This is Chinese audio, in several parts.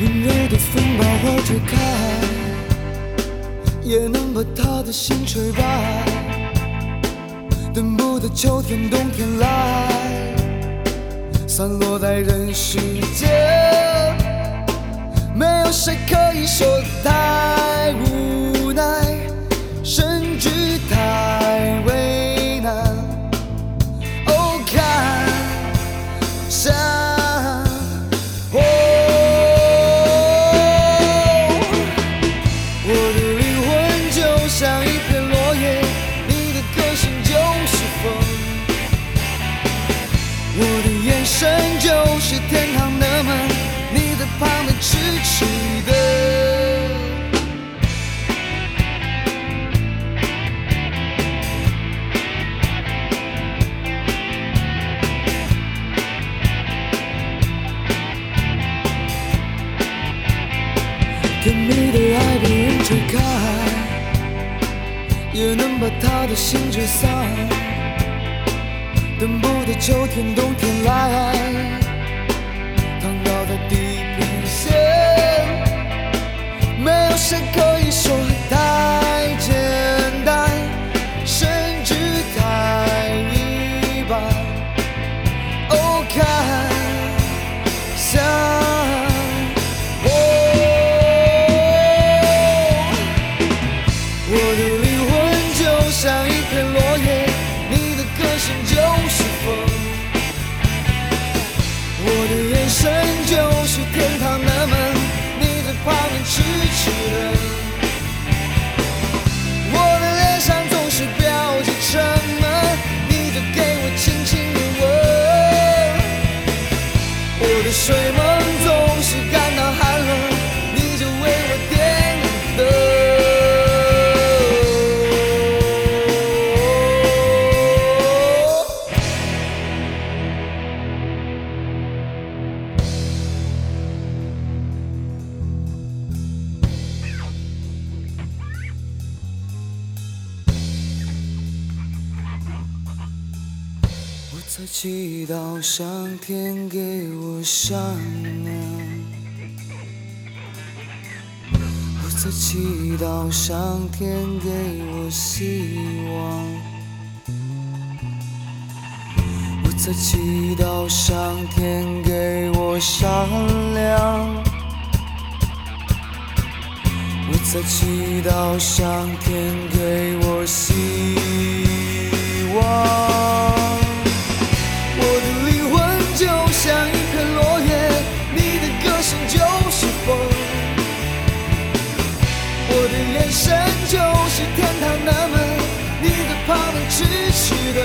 温柔的风把花吹开，也能把他的心吹白。等不得秋天冬天来，散落在人世间，没有谁可以说太无奈，甚至太为难。哦，看向我的灵魂就像一片落叶，你的个性就是风，我的眼神就是天堂的门，你在旁边痴痴的。甜蜜的爱被人吹开，也能把他的心吹散。等不得秋天冬天来，躺倒在地平线，没有谁可以说太简单，甚至太一般。哦，看向我的灵魂就像一片落叶，你的个性就是风，我的眼神就是天堂的门，你在旁边痴痴的。我的脸上总是标记沉闷，你就给我轻轻的吻。我的睡梦总是感到寒冷，你就为我点亮灯。我在祈祷上天给我善良，我在祈祷上天给我希望，我在祈祷上天给我善良，我在祈祷上天给我希望。我的灵魂就像一片落叶，你的个性就是风，我的眼神就是天堂的门，你在旁边痴痴的。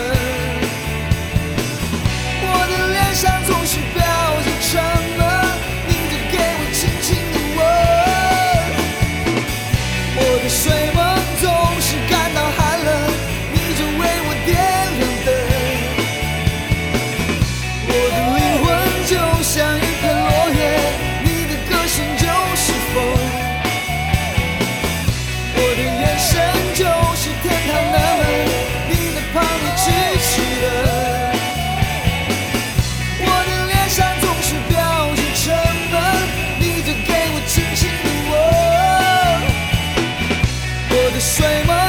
我的脸上总是标记沉闷，你就给我轻轻的吻。我的睡梦总是感到寒冷，你就为我点亮灯。我的灵魂就像一片落叶，你的个性就是风，我的眼神就是天堂的门，你在旁边痴痴的。我的脸上总是标记沉闷，你就给我轻轻的吻。我的睡梦